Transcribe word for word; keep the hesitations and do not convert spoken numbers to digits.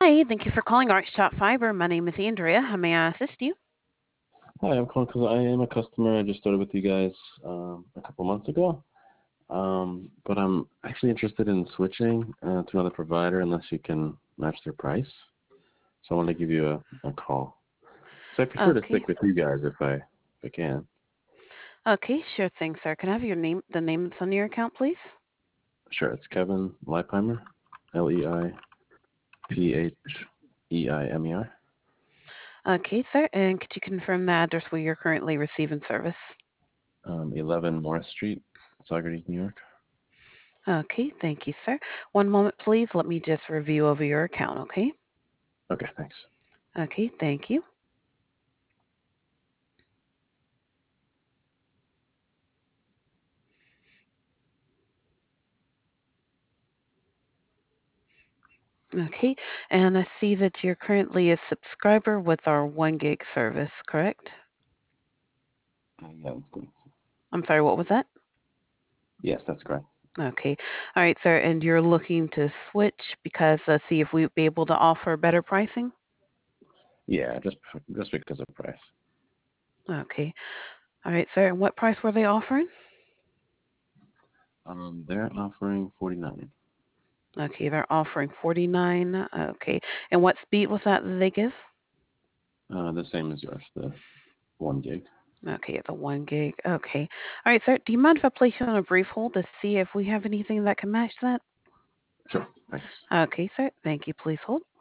Hi, thank you for calling Archshot Fiber. My name is Andrea. How may I assist you? Hi, I'm calling because I am a customer. I just started with you guys um, a couple months ago, um, but I'm actually interested in switching uh, to another provider unless you can match their price. So I want to give you a, a call. So I prefer to Okay. stick with you guys if I if I can. Okay, sure thing, sir. Can I have your name, the name that's on your account, please? Sure, it's Kevin Leipheimer, L E I P H E I M E R. Okay, sir. And could you confirm the address where you're currently receiving service? Um, eleven Morris Street, Saugerties, New York. Okay, thank you, sir. One moment, please. Let me just review over your account, okay? Okay, thanks. Okay, thank you. Okay, and I see that you're currently a subscriber with our one gig service, correct? Uh, yeah, that's good. I'm sorry, what was that? Yes, that's correct. Okay. All right, sir. And you're looking to switch because uh, see if we'd be able to offer better pricing? Yeah, just just because of price. Okay. All right, sir. And what price were they offering? Um, they're offering forty-nine. Okay, they're offering forty-nine. Okay. And what speed was that that they give? Uh, the same as yours, the one gig. Okay, the one gig. Okay. All right, sir. Do you mind if I place you on a brief hold to see if we have anything that can match that? Sure, thanks. Okay, sir. Thank you. Please hold.